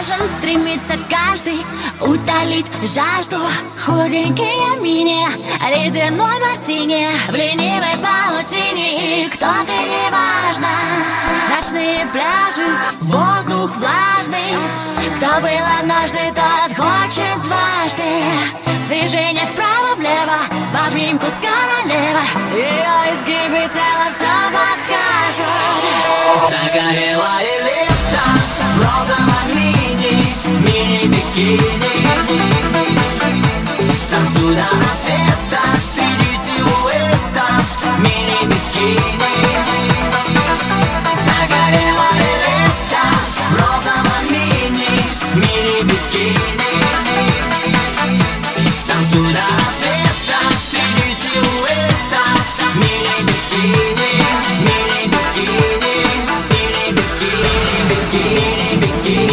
пляжем стремится каждый утолить жажду. Худенькие мини, ледяной мартини, в ленивой паутине, и кто ты, неважно. Ночные пляжи, воздух влажный. Кто был однажды, тот хочет дважды. Движение вправо-влево, в обнимку с королевой. Ее изгибы тела все подскажут. Загорелое лето в розовом мини-бикини. Танцуй до рассвета среди силуэтов мини-бикини. Загорелое лето в розовом мини-бикини. Танцуй до рассвета среди силуэтов мини-бикини. Мини-бикини, мини-бикини, мини-бикини.